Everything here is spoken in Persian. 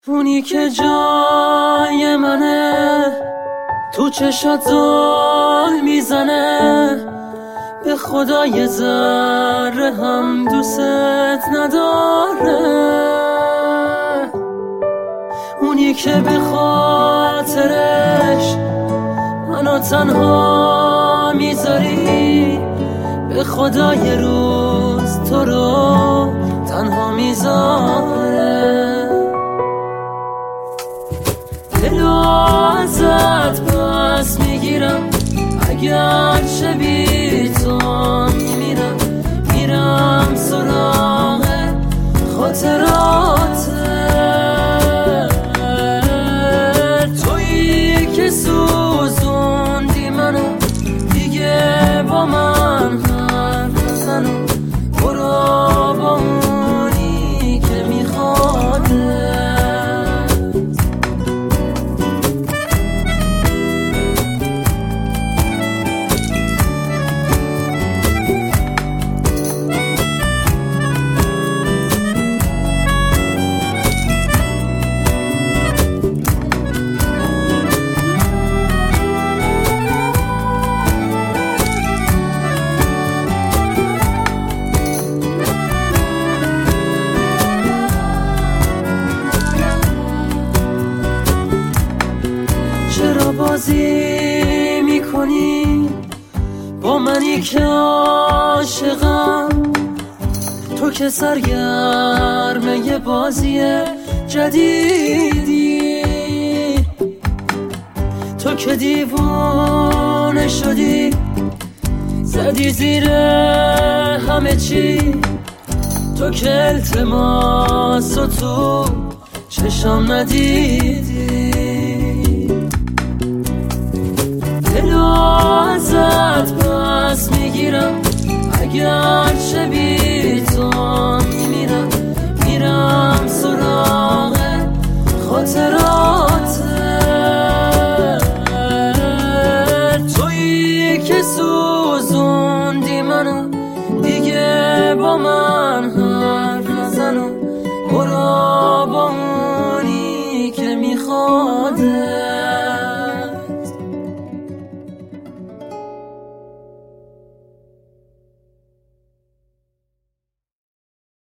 اونی که جای منه تو چشات زل میزنه، به خدا یه ذره هم دوست نداره. اونی که به خاطرش منو تنها میذاری، به خدا یه روز تو رو تنها میذاره. دلو ازت پس میگیرم، اگر چه بی تو میمیرم، میرم سراغ خاطرات. تویی که سوزوندی منو، دیگه با من حرف نزن و برو با اونی که میخواده. چرا بازی میکنی با منی که عاشقم؟ تو که سرگرم یه بازی جدیدی، تو که دیوانه شدی، زدی زیر همه چی. تو که التماس و تو چشم ندیدی. دلو ازت پس میگیرم، اگر چه بی تو میمیرم، میرم سراغ خاطرات. تویی که سوزوندی منو، دیگه با من حرف نزن و برو با اونی که میخواده.